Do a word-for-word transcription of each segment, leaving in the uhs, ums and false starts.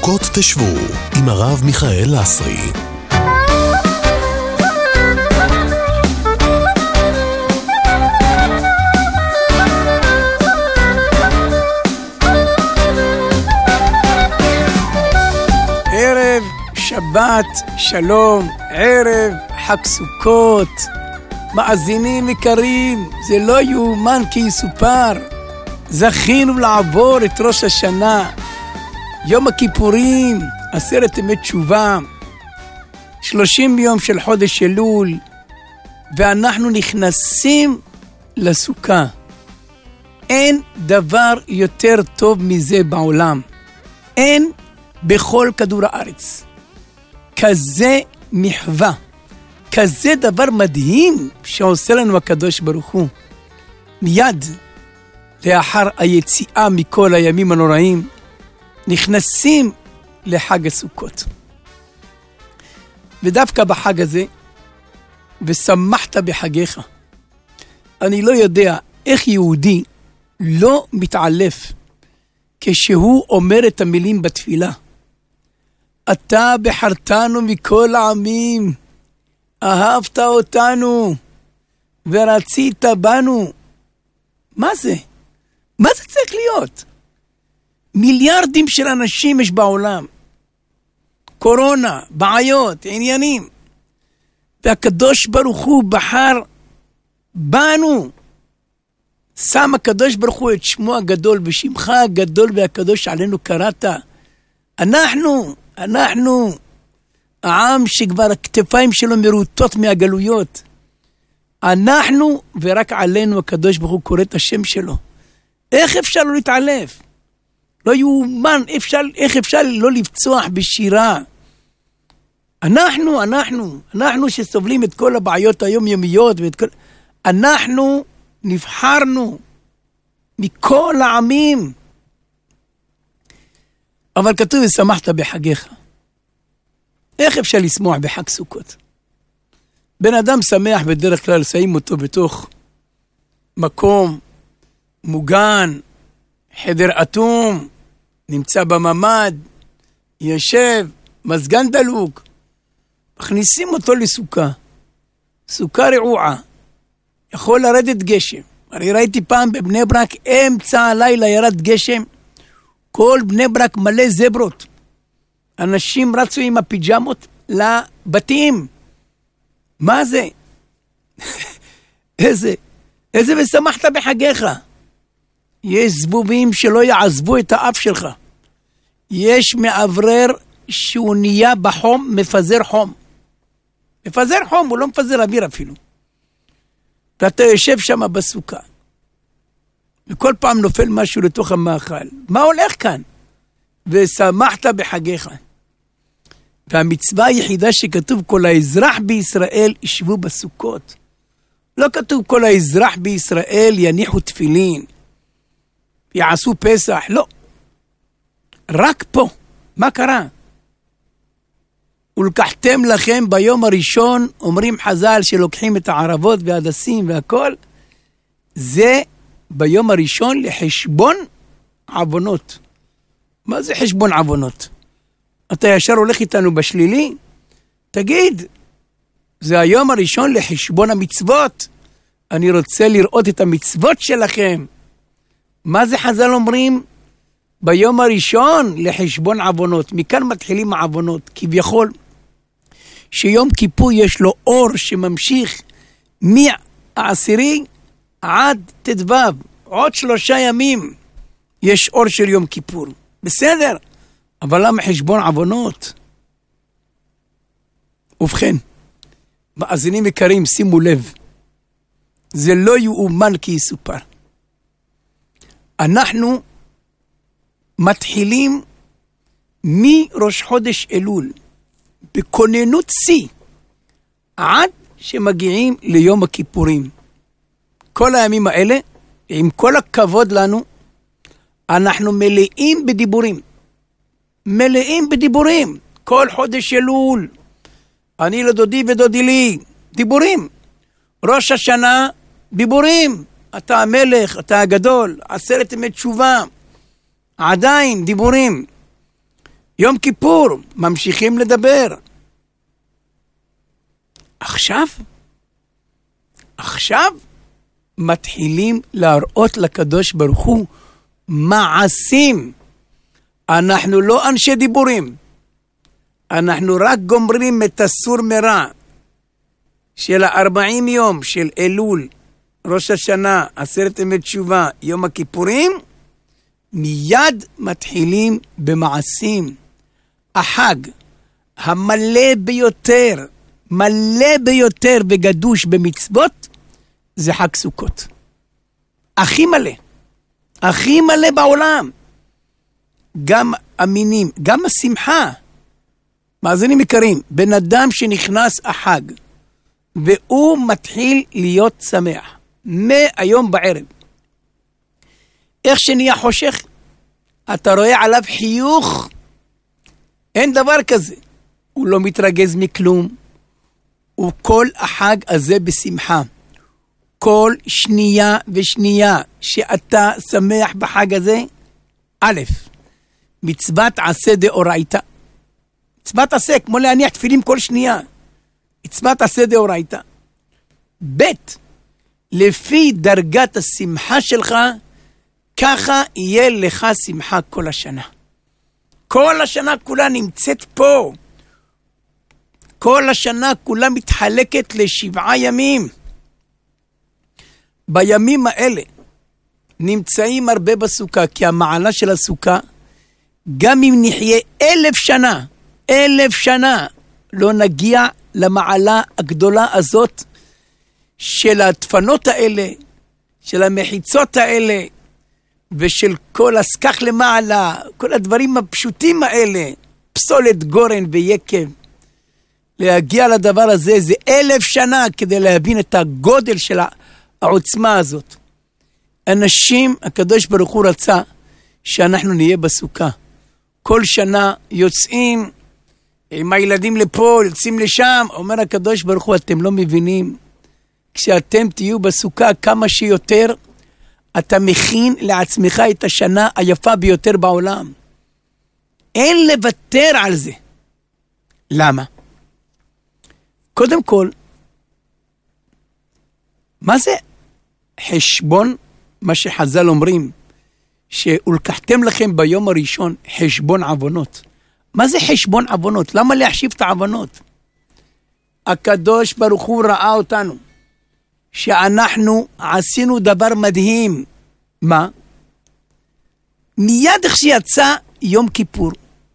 סוכות תשבו עם הרב מיכאל לסרי. ערב שבת שלום, ערב חג סוכות. מאזינים יקרים, זה לא יאומן כי יסופר. זכינו לעבור את ראש השנה, יום הכיפורים, עשרת ימי תשובה, שלושים יום של חודש אלול, ואנחנו נכנסים לסוכה. אין דבר יותר טוב מזה בעולם. אין בכל כדור הארץ. כזה מחווה, כזה דבר מדהים שעושה לנו הקדוש ברוך הוא. מיד לאחר היציאה מכל הימים הנוראים, נכנסים לחג הסוכות. ודווקא בחג הזה, ושמחת בחגיך. אני לא יודע איך יהודי לא מתעלף כשהוא אומר את המילים בתפילה. אתה בחרתנו מכל העמים, אהבת אותנו ורצית בנו. מה זה? מה זה צריך להיות? מיליארדים של אנשים יש בעולם. קורונה, בעיות, עניינים. והקדוש ברוך הוא בחר בנו. שם הקדוש ברוך הוא את שמו הגדול, בשמך הגדול והקדוש עלינו קראת. אנחנו, אנחנו, העם שכבר הכתפיים שלו מרוטות מהגלויות. אנחנו, ורק עלינו הקדוש ברוך הוא קורא את השם שלו. איך אפשר לא להתעלף? לא יאומן, אפשר, איך אפשר לא לפצוח בשירה? אנחנו, אנחנו, אנחנו שסובלים את כל הבעיות היומיומיות, ואת כל... אנחנו נבחרנו מכל העמים. אבל כתוב ושמחת בחגיך. איך אפשר לשמוח בחג סוכות? בן אדם שמח בדרך כלל שמים אותו בתוך מקום מוגן, חדר אטום, נמצא בממד, יושב, מזגן דלוק, מכניסים אותו לסוכה, סוכה רעועה, יכול לרדת גשם. הרי ראיתי פעם בבני ברק, אמצע הלילה ירד גשם, כל בני ברק מלא זברות, אנשים רצו עם הפיג'מות לבתים. מה זה? איזה, איזה ושמחת בחגיך. יש זבובים שלא יעזבו את האף שלך. יש מעברר שהוא נהיה בחום, מפזר חום. מפזר חום, הוא לא מפזר אוויר אפילו. ואתה יושב שם בסוכה. וכל פעם נופל משהו לתוך המאכל. מה הולך כאן? ושמחת בחגיך. והמצווה היחידה שכתוב כל האזרח בישראל ישבו בסוכות. לא כתוב כל האזרח בישראל יניחו תפילין. יעשו פסח, לא. רק פה. מה קרה? ולקחתם לכם ביום הראשון, אומרים חז"ל שלוקחים את הערבות והדסים והכל, זה ביום הראשון לחשבון עוונות. מה זה חשבון עוונות? אתה ישר הולך איתנו בשלילי? תגיד, זה היום הראשון לחשבון המצוות. אני רוצה לראות את המצוות שלכם. מה זה חז"ל אומרים? ביום הראשון לחשבון עוונות. מכאן מתחילים העוונות. כביכול שיום כיפור יש לו אור שממשיך מהעשירי עד תדבב. עוד שלושה ימים יש אור של יום כיפור. בסדר, אבל למה חשבון עוונות? ובכן, מאזינים יקרים, שימו לב, זה לא יאומן כי יסופר. אנחנו מתחילים מראש חודש אלול, בכוננות שיא, עד שמגיעים ליום הכיפורים. כל הימים האלה, עם כל הכבוד לנו, אנחנו מלאים בדיבורים. מלאים בדיבורים. כל חודש אלול. אני לדודי ודודי לי. דיבורים. ראש השנה, דיבורים. אתה המלך, אתה הגדול. עשרת ימי תשובה. עדיין דיבורים. יום כיפור, ממשיכים לדבר. עכשיו, עכשיו מתחילים להראות לקדוש ברוך הוא מעשים. אנחנו לא אנשי דיבורים. אנחנו רק גומרים את הסור מרע של ה-ארבעים יום של אלול, ראש השנה, עשרת ימי תשובה, יום הכיפורים, מיד מתחילים במעשים. החג המלא ביותר, מלא ביותר בגדוש במצוות, זה חג סוכות. הכי מלא, הכי מלא בעולם. גם המינים, גם השמחה. מאזינים יקרים, בן אדם שנכנס החג, והוא מתחיל להיות שמח, מהיום בערב. איך שנהיה חושך, אתה רואה עליו חיוך, אין דבר כזה. הוא לא מתרגז מכלום, הוא כל החג הזה בשמחה. כל שנייה ושנייה שאתה שמח בחג הזה, א', מצוות עשה דאורייתא. מצוות עשה, כמו להניח תפילים כל שנייה. מצוות עשה דאורייתא. ב', לפי דרגת השמחה שלך, ככה יהיה לך שמחה כל השנה. כל השנה כולה נמצאת פה. כל השנה כולה מתחלקת לשבעה ימים. בימים האלה נמצאים הרבה בסוכה, כי המעלה של הסוכה, גם אם נחיה אלף שנה, אלף שנה, לא נגיע למעלה הגדולה הזאת של הדפנות האלה, של המחיצות האלה, ושל כל הסכך למעלה, כל הדברים הפשוטים האלה, פסולת גורן ויקב. להגיע לדבר הזה, זה אלף שנה כדי להבין את הגודל של העוצמה הזאת. אנשים, הקדוש ברוך הוא רצה שאנחנו נהיה בסוכה. כל שנה יוצאים עם הילדים לפה, יוצאים לשם, אומר הקדוש ברוך הוא, אתם לא מבינים, כשאתם תהיו בסוכה כמה שיותר, אתה מכין לעצמך את השנה היפה ביותר בעולם. אין לוותר על זה. למה? קודם כל, מה זה חשבון, מה שחז"ל אומרים, שהולקחתם לכם ביום הראשון חשבון עוונות. מה זה חשבון עוונות? למה להחשיב את העוונות? הקדוש ברוך הוא ראה אותנו, שאנחנו עשינו דבר מדהים. מה? מיד איך שיצא יום כיפור,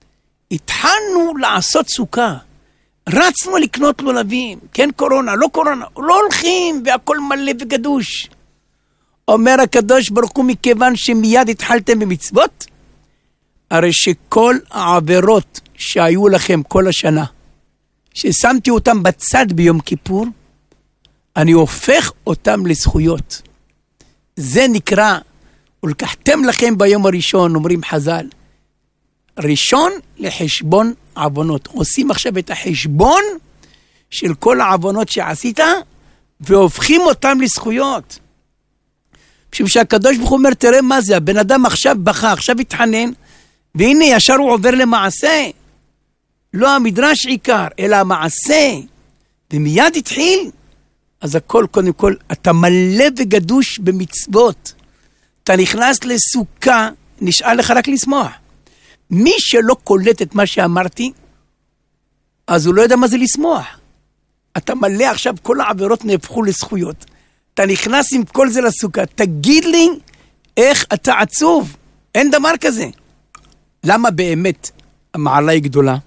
התחלנו לעשות סוכה. רצנו לקנות לולבים, כן קורונה, לא קורונה, לא הולכים והכל מלא וגדוש. אומר הקדוש ברוך הוא, מכיוון שמיד התחלתם במצוות, הרי שכל העבירות שהיו לכם כל השנה, ששמתי אותם בצד ביום כיפור, אני הופך אותם לזכויות. זה נקרא, ולקחתם לכם ביום הראשון, אומרים חז"ל, ראשון לחשבון עוונות. עושים עכשיו את החשבון של כל העוונות שעשית, והופכים אותם לזכויות. משום שהקדוש ברוך הוא אומר, תראה מה זה, הבן אדם עכשיו בכה, עכשיו התחנן, והנה ישר הוא עובר למעשה. לא המדרש עיקר, אלא המעשה. ומיד התחיל, אז הכל קודם כל, אתה מלא וגדוש במצוות. אתה נכנס לסוכה, נשאל לך רק לשמוח. מי שלא קולט את מה שאמרתי, אז הוא לא יודע מה זה לשמוח. אתה מלא עכשיו, כל העבירות נהפכו לזכויות. אתה נכנס עם כל זה לסוכה, תגיד לי איך אתה עצוב. אין דבר כזה. למה באמת המעלה היא גדולה?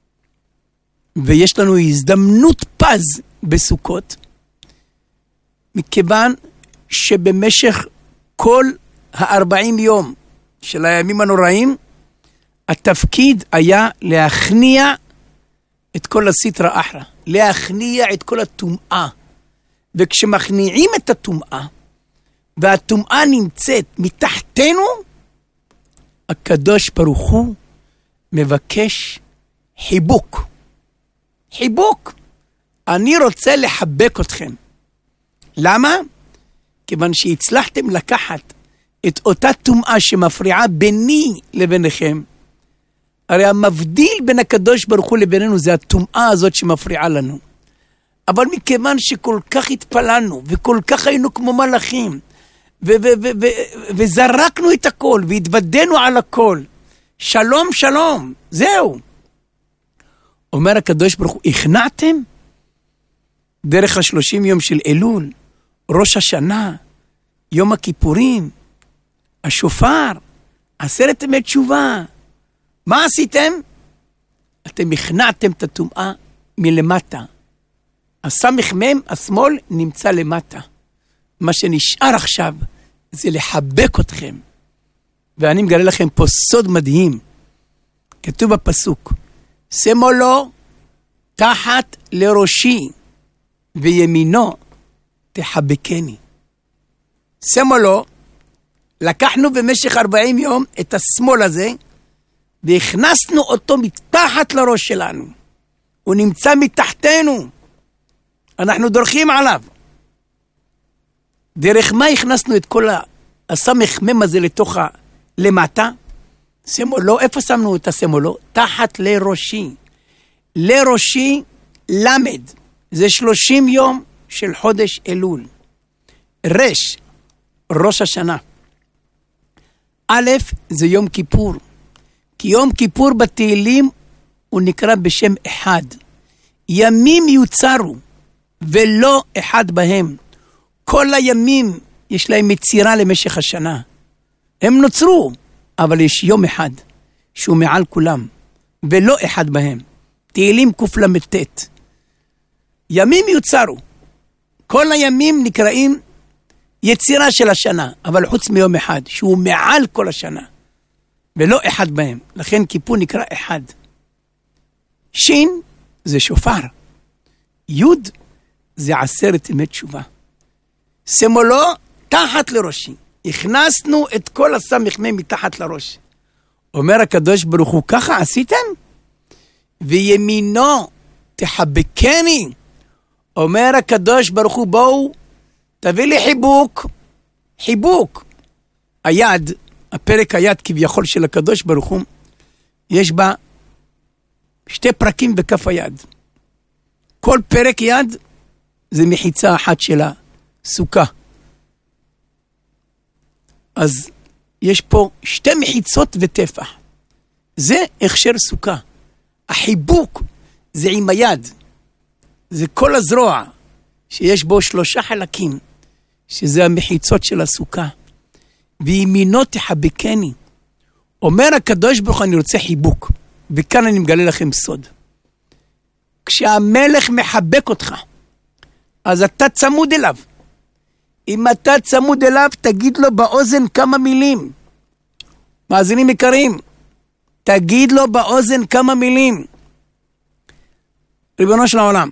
ויש לנו הזדמנות פז בסוכות, מכיוון שבמשך כל הארבעים יום של הימים הנוראים, התפקיד היה להכניע את כל הסטרא אחרא, להכניע את כל הטומאה. וכשמכניעים את הטומאה, והטומאה נמצאת מתחתנו, הקדוש ברוך הוא מבקש חיבוק. חיבוק. אני רוצה לחבק אתכם. למה? כיוון שהצלחתם לקחת את אותה טומאה שמפריעה ביני לביניכם, הרי המבדיל בין הקדוש ברוך הוא לבינינו זה הטומאה הזאת שמפריעה לנו. אבל מכיוון שכל כך התפללנו, וכל כך היינו כמו מלאכים, ו- ו- ו- ו- וזרקנו את הכל, והתוודנו על הכל, שלום שלום, זהו. אומר הקדוש ברוך הוא, הכנעתם? דרך השלושים יום של אלול, ראש השנה, יום הכיפורים, השופר, עשרת ימי תשובה. מה עשיתם? אתם הכנעתם את הטומאה מלמטה. הסמך מם, השמאל, נמצא למטה. מה שנשאר עכשיו זה לחבק אתכם. ואני מגלה לכם פה סוד מדהים. כתוב בפסוק, שמו לו תחת לראשי וימינו תחבקני. שמו לו, לקחנו במשך ארבעים יום את השמאל הזה, והכנסנו אותו מתחת לראש שלנו. הוא נמצא מתחתנו. אנחנו דורכים עליו. דרך מה הכנסנו את כל הסמך מם הזה לתוך למטה? שמו לו, איפה שמנו את השמו לו? תחת לראשי. לראשי למד. זה שלושים יום של חודש אלול. רש, ראש השנה. א', זה יום כיפור. כי יום כיפור בתהילים הוא נקרא בשם אחד. ימים יוצרו ולא אחד בהם. כל הימים יש להם יצירה למשך השנה. הם נוצרו, אבל יש יום אחד שהוא מעל כולם, ולא אחד בהם. תהילים קל"ט. ימים יוצרו. כל הימים נקראים יצירה של השנה, אבל חוץ מיום אחד, שהוא מעל כל השנה, ולא אחד בהם. לכן כיפור נקרא אחד. שין זה שופר. יוד זה עשרת ימי תשובה. שמו לו תחת לראשי. הכנסנו את כל הסמך מם מתחת לראש. אומר הקדוש ברוך הוא, ככה עשיתם? וימינו תחבקני. אומר הקדוש ברוך הוא, בואו, תביא לי חיבוק. חיבוק. היד, הפרק היד כביכול של הקדוש ברוך הוא, יש בה שתי פרקים בכף היד. כל פרק יד זה מחיצה אחת של הסוכה. אז יש פה שתי מחיצות וטפח. זה הכשר סוכה. החיבוק זה עם היד. זה כל הזרוע שיש בו שלושה חלקים, שזה המחיצות של הסוכה. וימינו תחבקני. אומר הקדוש ברוך הוא, אני רוצה חיבוק. וכאן אני מגלה לכם סוד. כשהמלך מחבק אותך, אז אתה צמוד אליו. אם אתה צמוד אליו, תגיד לו באוזן כמה מילים. מאזינים יקרים, תגיד לו באוזן כמה מילים. ריבונו של העולם,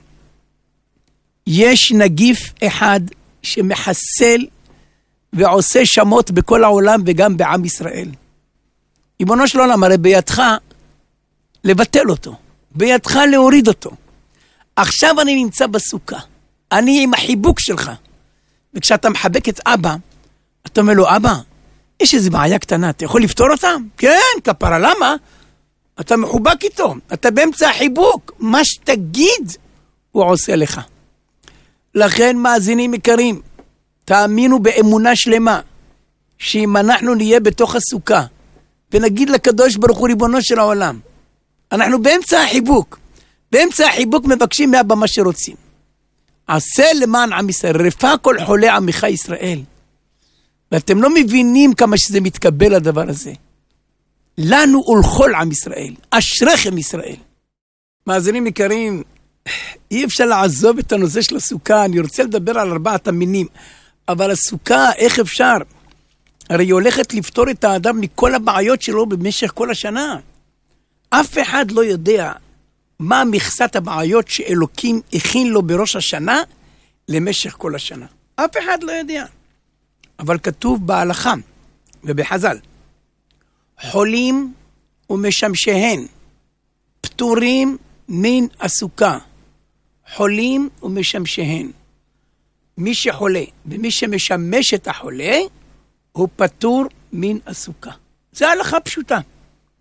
יש נגיף אחד שמחסל ועושה שמות בכל העולם וגם בעם ישראל. ריבונו של העולם, הרי בידך לבטל אותו, בידך להוריד אותו. עכשיו אני נמצא בסוכה, אני עם החיבוק שלך. וכשאתה מחבק את אבא, אתה אומר לו, אבא, יש איזו בעיה קטנה, אתה יכול לפתור אותה? כן, כפרה, למה? אתה מחובק איתו, אתה באמצע החיבוק, מה שתגיד הוא עושה לך. לכן מאזינים יקרים, תאמינו באמונה שלמה, שאם אנחנו נהיה בתוך הסוכה, ונגיד לקדוש ברוך הוא ריבונו של העולם, אנחנו באמצע החיבוק, באמצע החיבוק מבקשים מאבא מה שרוצים. עשה למען עם ישראל, רפא כל חולה עמך ישראל. ואתם לא מבינים כמה שזה מתקבל הדבר הזה. לנו ולכל עם ישראל, אשריכם ישראל. מאזינים יקרים, אי אפשר לעזוב את הנושא של הסוכה, אני רוצה לדבר על ארבעת המינים, אבל הסוכה, איך אפשר? הרי היא הולכת לפתור את האדם מכל הבעיות שלו במשך כל השנה. אף אחד לא יודע מה מכסת הבעיות שאלוקים הכין לו בראש השנה למשך כל השנה. אף אחד לא יודע. אבל כתוב בהלכה ובחז"ל, חולים ומשמשיהן פטורים מן הסוכה. חולים ומשמשיהן. מי שחולה ומי שמשמש את החולה הוא פטור מן הסוכה. זה הלכה פשוטה.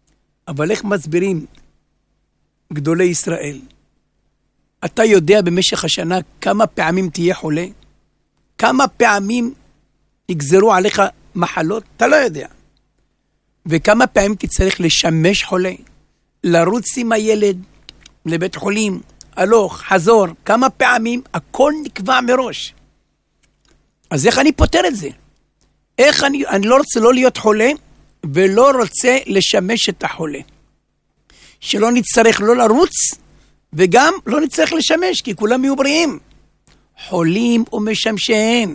אבל איך מסבירים גדולי ישראל? אתה יודע במשך השנה כמה פעמים תהיה חולה? כמה פעמים יגזרו עליך מחלות? אתה לא יודע. וכמה פעמים תצטרך לשמש חולה? לרוץ עם הילד לבית חולים, הלוך, חזור, כמה פעמים? הכל נקבע מראש. אז איך אני פותר את זה? איך אני, אני לא רוצה לא להיות חולה, ולא רוצה לשמש את החולה. שלא נצטרך לא לרוץ, וגם לא נצטרך לשמש, כי כולם יהיו בריאים. חולים ומשמשיהם.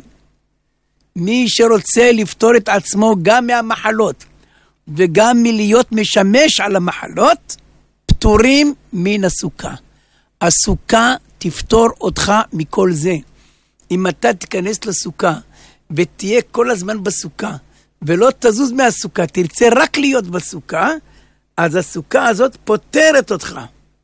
מי שרוצה לפתור את עצמו גם מהמחלות, וגם מלהיות משמש על המחלות, פטורים מן הסוכה. הסוכה תפתור אותך מכל זה. אם אתה תיכנס לסוכה, ותהיה כל הזמן בסוכה, ולא תזוז מהסוכה, תרצה רק להיות בסוכה, אז הסוכה הזאת פותרת אותך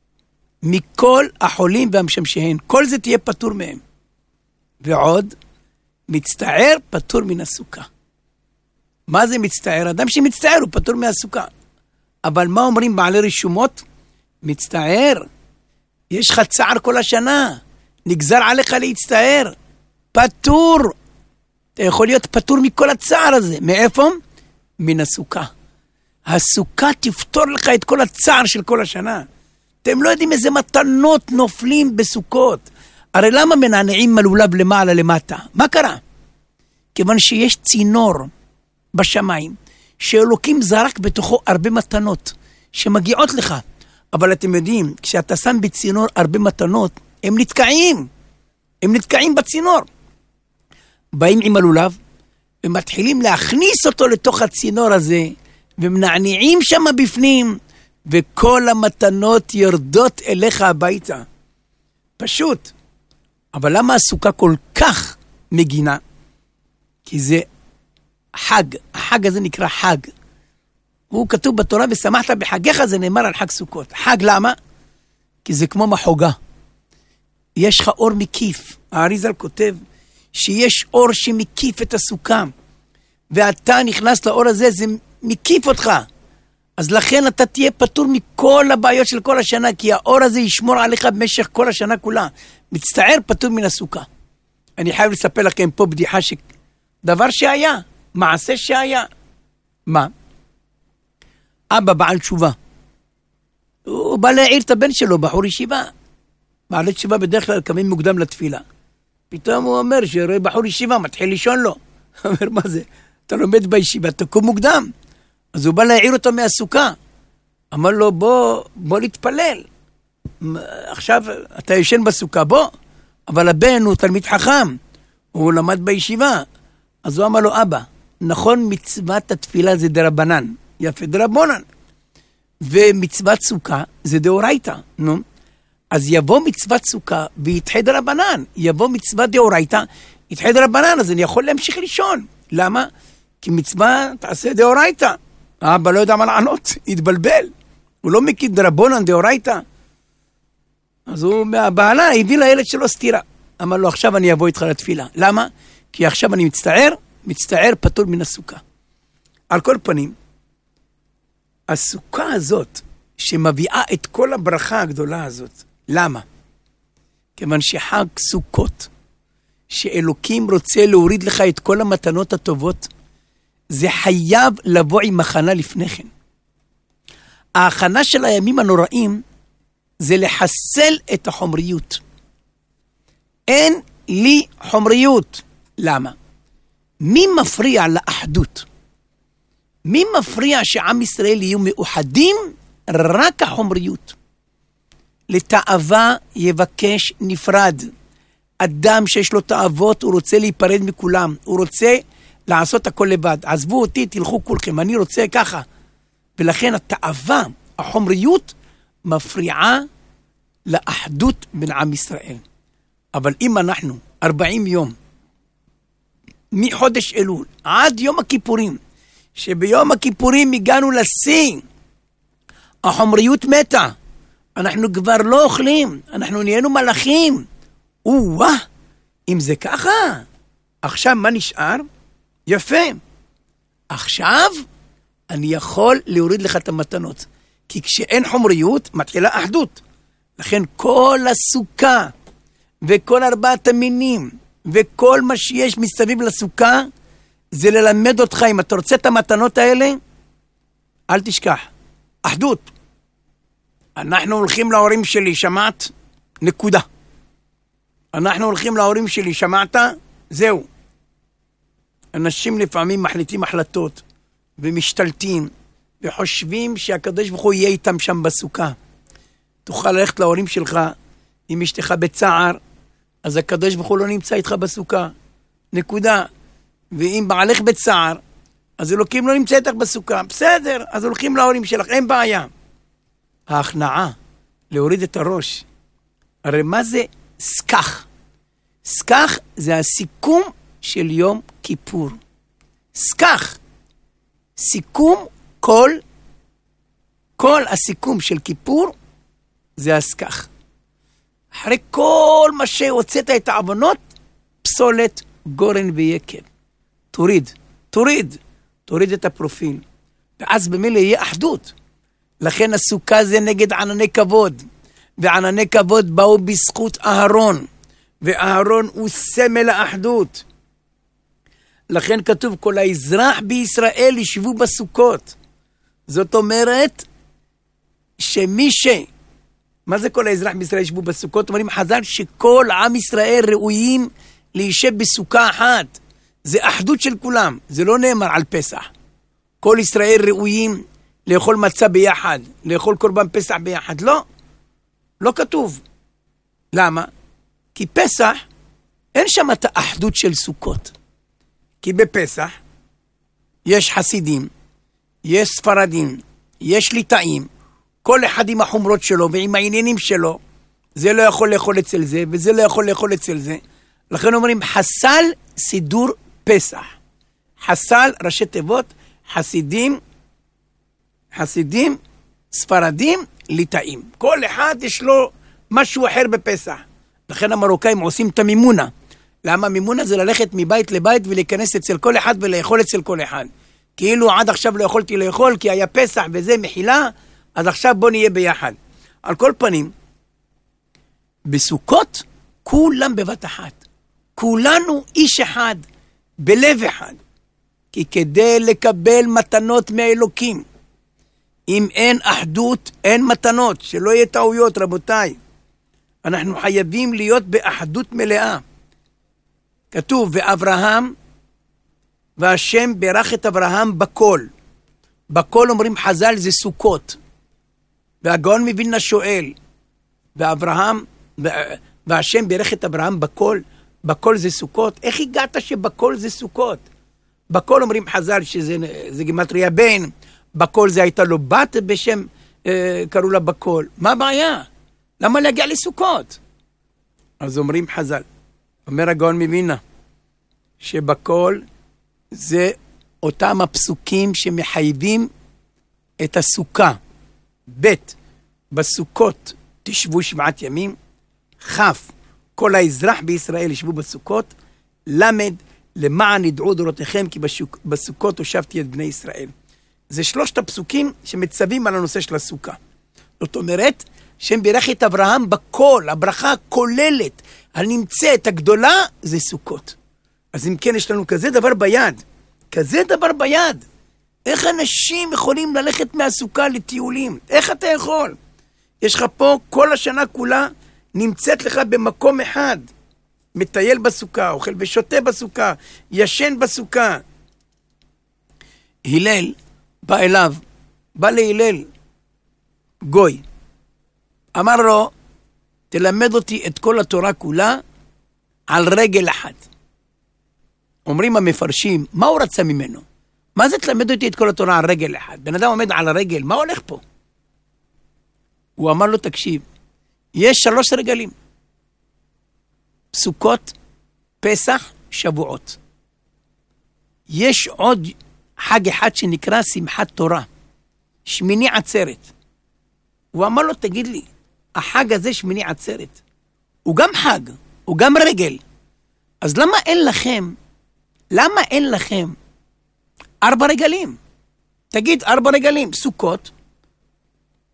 מכל החולים והמשמשיהם. כל זה תהיה פטור מהם. ועוד, מצטער פטור מן הסוכה. מה זה מצטער? אדם שמצטער הוא פטור מהסוכה. אבל מה אומרים בעלי רשומות? מצטער. יש לך צער כל השנה. נגזר עליך להצטער. פטור. אתה יכול להיות פטור מכל הצער הזה. מאיפה? מן הסוכה. הסוכה תפתור לך את כל הצער של כל השנה. אתם לא יודעים איזה מתנות נופלים בסוכות. הרי למה מנענעים מלולב למעלה למטה? מה קרה? כיוון שיש צינור בשמיים, שאלוקים זרק בתוכו הרבה מתנות, שמגיעות לך. אבל אתם יודעים, כשאתה שם בצינור הרבה מתנות, הם נתקעים. הם נתקעים בצינור. באים עם הלולב, ומתחילים להכניס אותו לתוך הצינור הזה, ומנענעים שם בפנים, וכל המתנות יורדות אליך הביתה. פשוט. אבל למה הסוכה כל כך מגינה? כי זה חג. החג הזה נקרא חג. הוא כתוב בתורה, ושמחת בחגיך, זה נאמר על חג סוכות. חג למה? כי זה כמו מחוגה. יש לך אור מקיף. האריזל כותב שיש אור שמקיף את הסוכה. ואתה נכנס לאור הזה, זה מקיף אותך. אז לכן אתה תהיה פטור מכל הבעיות של כל השנה, כי האור הזה ישמור עליך במשך כל השנה כולה. מצטער פטור מן הסוכה. אני חייב לספר לכם פה בדיחה ש... דבר שהיה, מעשה שהיה. מה? אבא בעל תשובה. הוא בא להעיר את הבן שלו, בחור ישיבה. בעל תשובה בדרך כלל קמים מוקדם לתפילה. פתאום הוא אומר שרואה בחור ישיבה, מתחיל לישון לו. הוא אומר, מה זה? אתה לומד בישיבה, תקום מוקדם. אז הוא בא להעיר אותו מהסוכה. אמר לו, בוא, בוא להתפלל. עכשיו אתה ישן בסוכה, בוא. אבל הבן הוא תלמיד חכם. הוא למד בישיבה. אז הוא אמר לו, אבא, נכון מצוות התפילה זה דרבנן. יפה, דרבנן. ומצוות סוכה זה דאורייתא. נו. אז יבוא מצוות סוכה ויתחד דרבנן. יבוא מצוות דאורייתא, יתחד דרבנן, אז אני יכול להמשיך לישון. למה? כי מצווה תעשה דאורייתא. האבא לא יודע מה לענות, התבלבל. הוא לא מכיר דרבנן דאורייתא. אז הוא מהבעלה הביא לילד שלו סתירה. אמר לו, עכשיו אני אבוא איתך לתפילה. למה? כי עכשיו אני מצטער, מצטער פטור מן הסוכה. על כל פנים, הסוכה הזאת, שמביאה את כל הברכה הגדולה הזאת, למה? כיוון שחג סוכות, שאלוקים רוצה להוריד לך את כל המתנות הטובות, זה חייב לבוא עם הכנה לפני כן. ההכנה של הימים הנוראים, זה לחסל את החומריות. אין לי חומריות. למה? מי מפריע לאחדות? מי מפריע שעם ישראל יהיו מאוחדים? רק החומריות. לתאווה יבקש נפרד. אדם שיש לו תאוות, הוא רוצה להיפרד מכולם. הוא רוצה לעשות הכל לבד. עזבו אותי, תלכו כולכם. אני רוצה ככה. ולכן התאווה, החומריות, מפריעה לאחדות בין עם ישראל. אבל אם אנחנו ארבעים יום, מחודש אלול עד יום הכיפורים, שביום הכיפורים הגענו לשיא, החומריות מתה, אנחנו כבר לא אוכלים, אנחנו נהיינו מלאכים. וואה, אם זה ככה, עכשיו מה נשאר? יפה. עכשיו אני יכול להוריד לך את המתנות. כי כשאין חומריות, מתחילה אחדות. לכן כל הסוכה, וכל ארבעת המינים, וכל מה שיש מסביב לסוכה, זה ללמד אותך, אם אתה רוצה את המתנות האלה, אל תשכח. אחדות. אנחנו הולכים להורים שלי, שמעת? נקודה. אנחנו הולכים להורים שלי, שמעת? זהו. אנשים לפעמים מחליטים החלטות, ומשתלטים, וחושבים שהקדוש ברוך הוא יהיה איתם שם בסוכה. תוכל ללכת להורים שלך, אם אשתך בצער, אז הקדוש ברוך הוא לא נמצא איתך בסוכה. נקודה. ואם בעלך בצער, אז אלוקים לא נמצא איתך בסוכה. בסדר, אז הולכים להורים שלך, אין בעיה. ההכנעה, להוריד את הראש. הרי מה זה סכך? סכך זה הסיכום של יום כיפור. סכך. סיכום, כל, כל הסיכום של כיפור, זה הסכך. אחרי כל מה שהוצאת את העוונות, פסולת, גורן ויקב. תוריד, תוריד, תוריד את הפרופיל. ואז במילא יהיה אחדות. לכן הסוכה זה נגד ענני כבוד. וענני כבוד באו בזכות אהרון. ואהרון הוא סמל האחדות. לכן כתוב, כל האזרח בישראל ישבו בסוכות. זאת אומרת, שמי ש... מה זה כל האזרח בישראל ישבו בסוכות? אומרים חז"ל שכל עם ישראל ראויים להישב בסוכה אחת. זה אחדות של כולם. זה לא נאמר על פסח. כל ישראל ראויים לאכול מצה ביחד, לאכול קורבן פסח ביחד. לא. לא כתוב. למה? כי פסח, אין שם את האחדות של סוכות. כי בפסח יש חסידים, יש ספרדים, יש ליטאים, כל אחד עם החומרות שלו ועם העניינים שלו. זה לא יכול לאכול אצל זה, וזה לא יכול לאכול אצל זה. לכן אומרים, חסל סידור פסח. חסל, ראשי תיבות, חסידים, חסידים, ספרדים, ליטאים. כל אחד יש לו משהו אחר בפסח. לכן המרוקאים עושים את המימונה. למה מימונה זה ללכת מבית לבית ולהיכנס אצל כל אחד ולאכול אצל כל אחד. כאילו עד עכשיו לא יכולתי לאכול כי היה פסח וזה מחילה, אז עכשיו בוא נהיה ביחד. על כל פנים, בסוכות כולם בבת אחת. כולנו איש אחד, בלב אחד. כי כדי לקבל מתנות מאלוקים, אם אין אחדות, אין מתנות, שלא יהיה טעויות, רבותיי. אנחנו חייבים להיות באחדות מלאה. כתוב, ואברהם, והשם ברך את אברהם בכל. בכל אומרים חז"ל זה סוכות. והגאון מווילנה שואל, ואברהם, והשם ברך את אברהם בכל, בכל זה סוכות. איך הגעת שבכל זה סוכות? בכל אומרים חז"ל שזה זה גימטריה בן, בכל זה הייתה לו בת בשם, אה, קראו לה בכל. מה הבעיה? למה להגיע לסוכות? אז אומרים חז"ל, אומר הגאון מווילנה, שבכל זה אותם הפסוקים שמחייבים את הסוכה. ב' בסוכות תשבו שבעת ימים, כ' כל האזרח בישראל ישבו בסוכות, למד למען ידעו דורותיכם כי בשוק, בסוכות הושבתי את בני ישראל. זה שלושת הפסוקים שמצווים על הנושא של הסוכה. זאת אומרת, שם בירך את אברהם בכל, הברכה הכוללת, הנמצאת, הגדולה, זה סוכות. אז אם כן, יש לנו כזה דבר ביד. כזה דבר ביד. איך אנשים יכולים ללכת מהסוכה לטיולים? איך אתה יכול? יש לך פה כל השנה כולה נמצאת לך במקום אחד. מטייל בסוכה, אוכל ושותה בסוכה, ישן בסוכה. הלל בא אליו, בא להלל, גוי. אמר לו, תלמד אותי את כל התורה כולה על רגל אחת. אומרים המפרשים, מה הוא רצה ממנו? מה זה תלמד אותי את כל התורה על רגל אחת? בן אדם עומד על הרגל, מה הולך פה? הוא אמר לו, תקשיב, יש שלוש רגלים. סוכות, פסח, שבועות. יש עוד חג אחד שנקרא שמחת תורה, שמיני עצרת. הוא אמר לו, תגיד לי, החג הזה שמיני עצרת, הוא גם חג, הוא גם רגל. אז למה אין לכם, למה אין לכם ארבע רגלים? תגיד, ארבע רגלים, סוכות,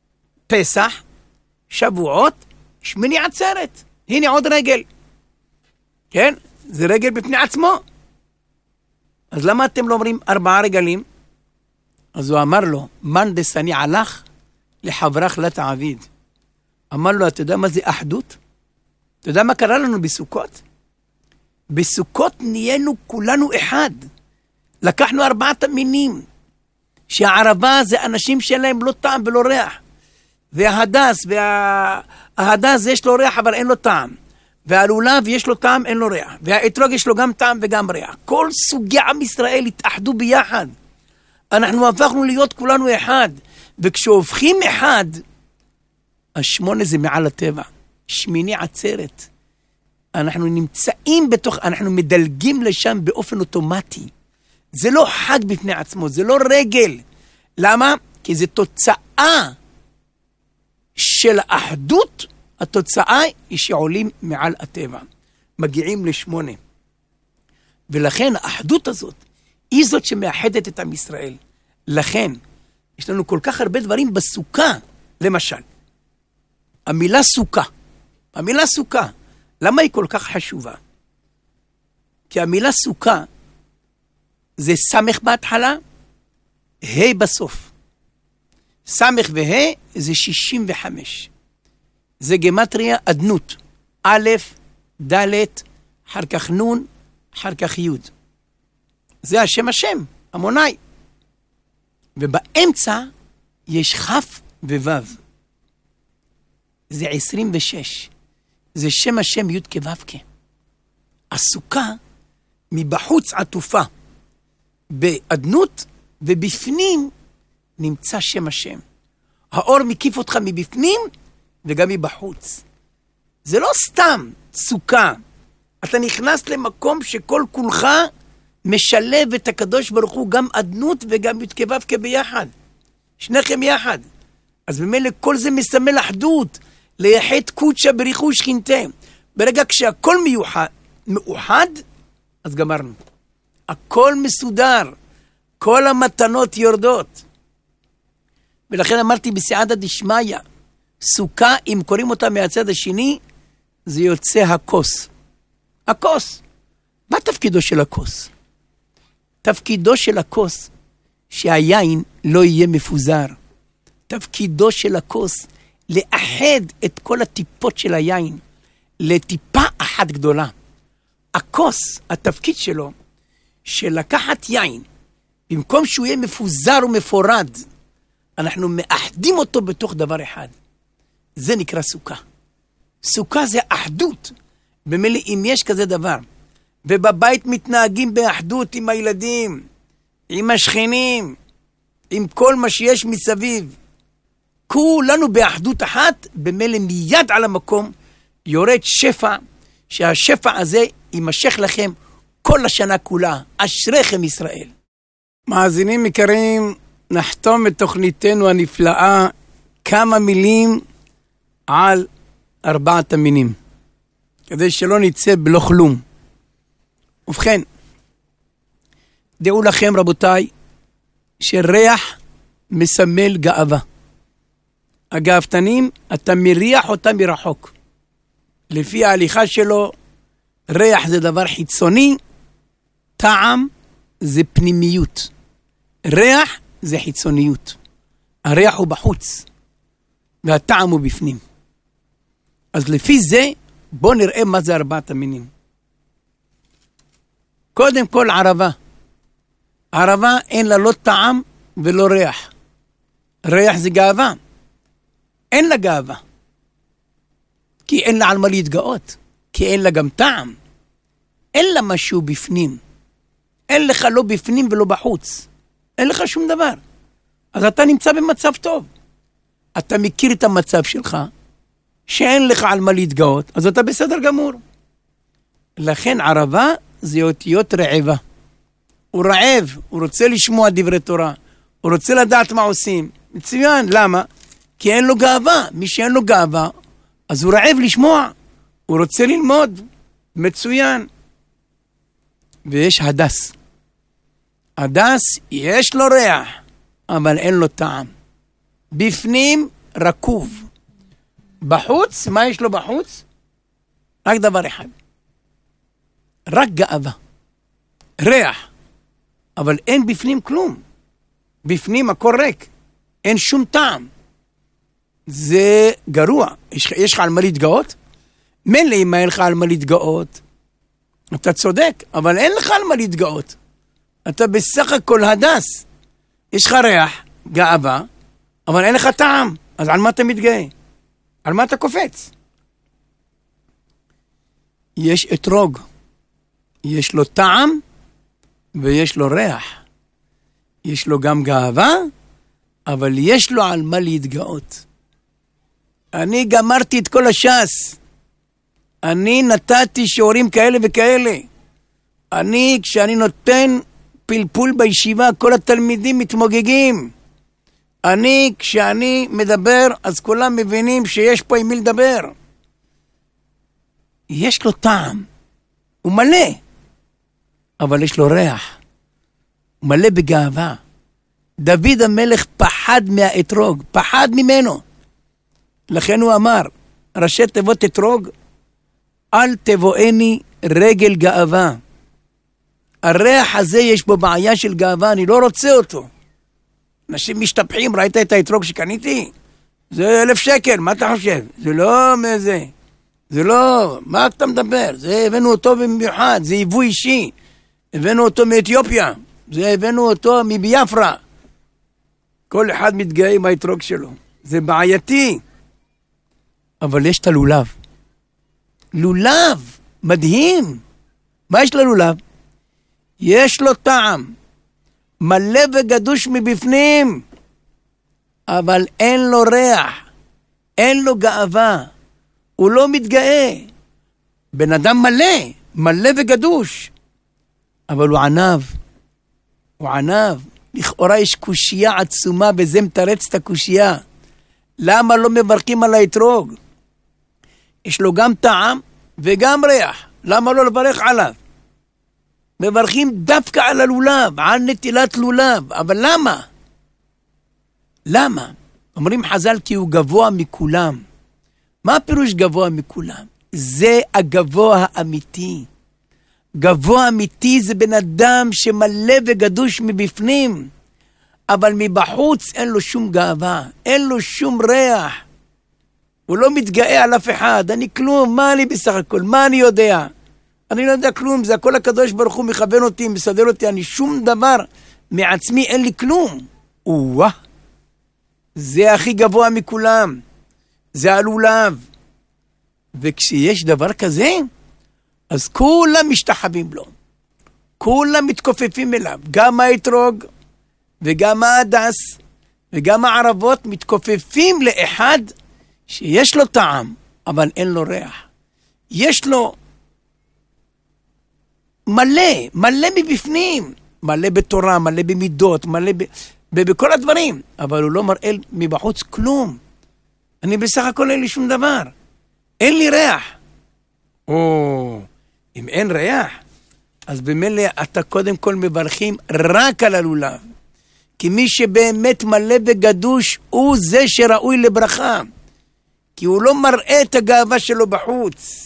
פסח, שבועות, שמיני עצרת. הנה עוד רגל. כן? זה רגל בפני עצמו. אז למה אתם לא אומרים ארבעה רגלים? אז הוא אמר לו, מן דסני הלך לחברך לתעביד. אמר לו, אתה יודע מה זה אחדות? אתה יודע מה קרה לנו בסוכות? בסוכות נהיינו כולנו אחד. לקחנו ארבעת המינים. שהערבה זה אנשים שלהם לא טעם ולא ריח. וההדס, וההדס יש לו ריח אבל אין לו טעם. והלולב יש לו טעם, אין לו ריח. והאתרוג יש לו גם טעם וגם ריח. כל סוגי עם ישראל התאחדו ביחד. אנחנו הפכנו להיות כולנו אחד. וכשהופכים אחד, השמונה זה מעל הטבע. שמיני עצרת. אנחנו נמצאים בתוך, אנחנו מדלגים לשם באופן אוטומטי. זה לא חג בפני עצמו, זה לא רגל. למה? כי זה תוצאה של האחדות, התוצאה היא שעולים מעל הטבע. מגיעים לשמונה. ולכן האחדות הזאת, היא זאת שמאחדת את עם ישראל. לכן, יש לנו כל כך הרבה דברים בסוכה, למשל. המילה סוכה. המילה סוכה. למה היא כל כך חשובה? כי המילה סוכה, זה סמך בהתחלה, ה' בסוף. סמך וה' זה שישים וחמש. זה גמטריה אדנות. א', ד', אחר כך נון, אחר כך י'. זה השם השם, המוני. ובאמצע יש ח' וו'. זה עשרים ושש. זה שם השם י' כו' כ'. הסוכה מבחוץ עטופה. באדנות ובפנים נמצא שם השם. האור מקיף אותך מבפנים וגם מבחוץ. זה לא סתם סוכה. אתה נכנס למקום שכל כולך משלב את הקדוש ברוך הוא גם אדנות וגם י' כו' כ' ביחד. שניכם יחד. אז במילא כל זה מסמל אחדות. לייחד קודשה בריחו שכינתה. ברגע כשהכל מיוחד, מאוחד, אז גמרנו. הכל מסודר. כל המתנות יורדות. ולכן אמרתי בסעדה דשמיא, סוכה, אם קוראים אותה מהצד השני, זה יוצא הכוס. הכוס. מה תפקידו של הכוס? תפקידו של הכוס, שהיין לא יהיה מפוזר. תפקידו של הכוס, לאחד את כל הטיפות של היין, לטיפה אחת גדולה. הכוס, התפקיד שלו, שלקחת יין, במקום שהוא יהיה מפוזר ומפורד, אנחנו מאחדים אותו בתוך דבר אחד. זה נקרא סוכה. סוכה זה אחדות. במילא אם יש כזה דבר, ובבית מתנהגים באחדות עם הילדים, עם השכנים, עם כל מה שיש מסביב, כולנו באחדות אחת, במילא מיד על המקום, יורד שפע, שהשפע הזה יימשך לכם כל השנה כולה. אשריכם ישראל. מאזינים יקרים, נחתום את תוכניתנו הנפלאה, כמה מילים על ארבעת המינים, כדי שלא נצא בלא כלום. ובכן, דעו לכם רבותיי, שריח מסמל גאווה. הגאוותנים, אתה מריח אותם מרחוק. לפי ההליכה שלו, ריח זה דבר חיצוני, טעם זה פנימיות. ריח זה חיצוניות. הריח הוא בחוץ, והטעם הוא בפנים. אז לפי זה, בוא נראה מה זה ארבעת המינים. קודם כל ערבה. ערבה אין לה לא טעם ולא ריח. ריח זה גאווה. אין לה גאווה. כי אין לה על מה להתגאות. כי אין לה גם טעם. אין לה משהו בפנים. אין לך לא בפנים ולא בחוץ. אין לך שום דבר. אז אתה נמצא במצב טוב. אתה מכיר את המצב שלך, שאין לך על מה להתגאות, אז אתה בסדר גמור. לכן ערבה זה אותיות רעבה. הוא רעב, הוא רוצה לשמוע דברי תורה, הוא רוצה לדעת מה עושים. מצוין, למה? כי אין לו גאווה. מי שאין לו גאווה, אז הוא רעב לשמוע. הוא רוצה ללמוד. מצוין. ויש הדס. הדס יש לו ריח, אבל אין לו טעם. בפנים רקוב. בחוץ, מה יש לו בחוץ? רק דבר אחד. רק גאווה. ריח. אבל אין בפנים כלום. בפנים הכל ריק. אין שום טעם. זה גרוע. יש, יש לך על מה להתגאות? מילא אם אין לך על מה להתגאות, אתה צודק, אבל אין לך על מה להתגאות. אתה בסך הכל הדס. יש לך ריח, גאווה, אבל אין לך טעם. אז על מה אתה מתגאה? על מה אתה קופץ? יש אתרוג. יש לו טעם, ויש לו ריח. יש לו גם גאווה, אבל יש לו על מה להתגאות. אני גמרתי את כל הש"ס. אני נתתי שיעורים כאלה וכאלה. אני, כשאני נותן פלפול בישיבה, כל התלמידים מתמוגגים. אני, כשאני מדבר, אז כולם מבינים שיש פה עם מי לדבר. יש לו טעם. הוא מלא. אבל יש לו ריח. הוא מלא בגאווה. דוד המלך פחד מהאתרוג. פחד ממנו. לכן הוא אמר, ראשי תיבות אתרוג, אל תבואני רגל גאווה. הריח הזה יש בו בעיה של גאווה, אני לא רוצה אותו. אנשים משתפחים, ראית את האתרוג שקניתי? זה אלף שקל, מה אתה חושב? זה לא מזה. זה לא, מה אתה מדבר? זה הבאנו אותו במיוחד, זה יבוא אישי. הבאנו אותו מאתיופיה, זה הבאנו אותו מביאפרה. כל אחד מתגאה עם האתרוג שלו. זה בעייתי. אבל יש את הלולב. לולב, מדהים. מה יש ללולב? יש לו טעם. מלא וגדוש מבפנים. אבל אין לו ריח. אין לו גאווה. הוא לא מתגאה. בן אדם מלא, מלא וגדוש. אבל הוא ענב. הוא ענב. לכאורה יש קושייה עצומה, בזה מתרץ את הקושייה. למה לא מברכים על האתרוג? יש לו גם טעם וגם ריח. למה לא לברך עליו? מברכים דווקא על הלולב, על נטילת לולב. אבל למה? למה? אומרים חז"ל כי הוא גבוה מכולם. מה הפירוש גבוה מכולם? זה הגבוה האמיתי. גבוה אמיתי זה בן אדם שמלא וגדוש מבפנים, אבל מבחוץ אין לו שום גאווה, אין לו שום ריח. הוא לא מתגאה על אף אחד. אני כלום, מה אני בסך הכל? מה אני יודע? אני לא יודע כלום, זה הכל הקדוש ברוך הוא מכוון אותי, מסדר אותי, אני שום דבר מעצמי, אין לי כלום. וואה, זה הכי גבוה מכולם. זה הלולב. וכשיש דבר כזה, אז כולם משתחווים לו. כולם מתכופפים אליו. גם האתרוג, וגם ההדס, וגם הערבות מתכופפים לאחד שיש לו טעם, אבל אין לו ריח. יש לו מלא, מלא מבפנים. מלא בתורה, מלא במידות, מלא ב... ב... בכל הדברים. אבל הוא לא מראה מבחוץ כלום. אני בסך הכל אין לי שום דבר. אין לי ריח. או, אם אין ריח, אז במילא אתה קודם כל מברכים רק על הלולב. כי מי שבאמת מלא וגדוש הוא זה שראוי לברכה. כי הוא לא מראה את הגאווה שלו בחוץ.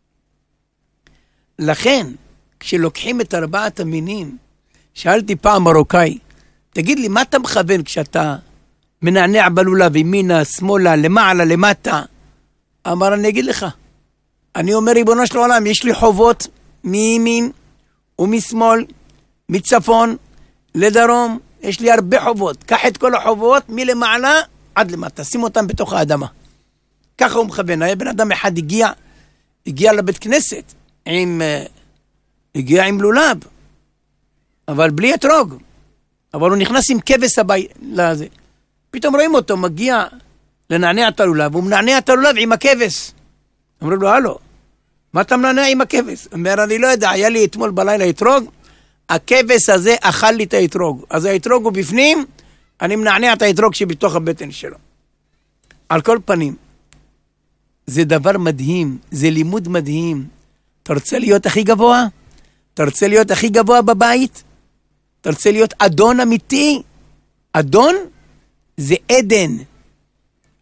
לכן, כשלוקחים את ארבעת המינים, שאלתי פעם מרוקאי, תגיד לי, מה אתה מכוון כשאתה מנענע בלולב, ימינה, שמאלה, למעלה, למטה? אמר, אני אגיד לך. אני אומר, ריבונו של עולם, יש לי חובות מימין ומשמאל, מצפון לדרום, יש לי הרבה חובות. קח את כל החובות מלמעלה עד למטה, שים אותם בתוך האדמה. ככה הוא מכוון. היה בן אדם אחד הגיע, הגיע לבית כנסת, עם, הגיע עם לולב, אבל בלי אתרוג. אבל הוא נכנס עם כבש הבית לזה. פתאום רואים אותו, מגיע לנענע את הלולב, הוא מנענע את הלולב עם הכבש. אמרו לו, הלו, מה אתה מנענע עם הכבש? אומר, אני לא יודע, היה לי אתמול בלילה אתרוג, הכבש הזה אכל לי את האתרוג. אז האתרוג הוא בפנים, אני מנענע את האתרוג שבתוך הבטן שלו. על כל פנים, זה דבר מדהים, זה לימוד מדהים. אתה רוצה להיות הכי גבוה? אתה רוצה להיות הכי גבוה בבית? אתה רוצה להיות אדון אמיתי? אדון זה עדן.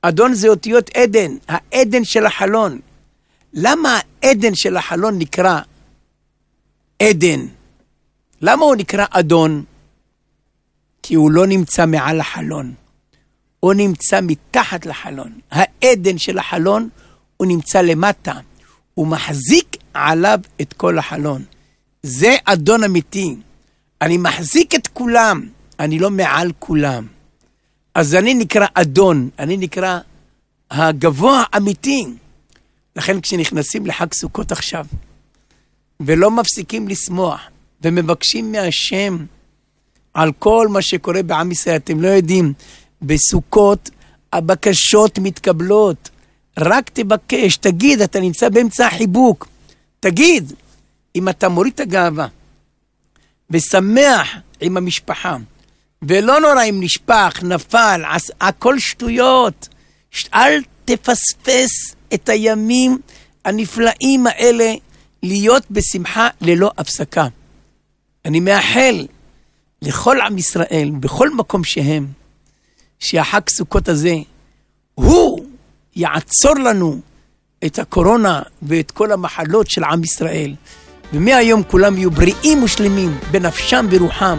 אדון זה אותיות עדן, העדן של החלון. למה העדן של החלון נקרא עדן? למה הוא נקרא אדון? כי הוא לא נמצא מעל החלון, הוא נמצא מתחת לחלון. העדן של החלון הוא נמצא למטה, הוא מחזיק עליו את כל החלון. זה אדון אמיתי. אני מחזיק את כולם, אני לא מעל כולם. אז אני נקרא אדון, אני נקרא הגבוה אמיתי. לכן כשנכנסים לחג סוכות עכשיו, ולא מפסיקים לשמוח, ומבקשים מהשם על כל מה שקורה בעם ישראל, אתם לא יודעים, בסוכות הבקשות מתקבלות. רק תבקש, תגיד, אתה נמצא באמצע החיבוק. תגיד, אם אתה מוריד את הגאווה, ושמח עם המשפחה, ולא נורא אם נשפח, נפל, הכל שטויות. אל תפספס את הימים הנפלאים האלה, להיות בשמחה ללא הפסקה. אני מאחל לכל עם ישראל, בכל מקום שהם, שהחג סוכות הזה, הוא יעצור לנו את הקורונה ואת כל המחלות של עם ישראל. ומהיום כולם יהיו בריאים ושלמים, בנפשם ורוחם,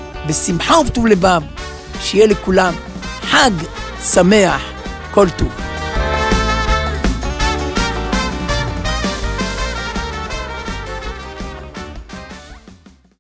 בשמחה ובטוב לבב, שיהיה לכולם חג שמח, כל טוב.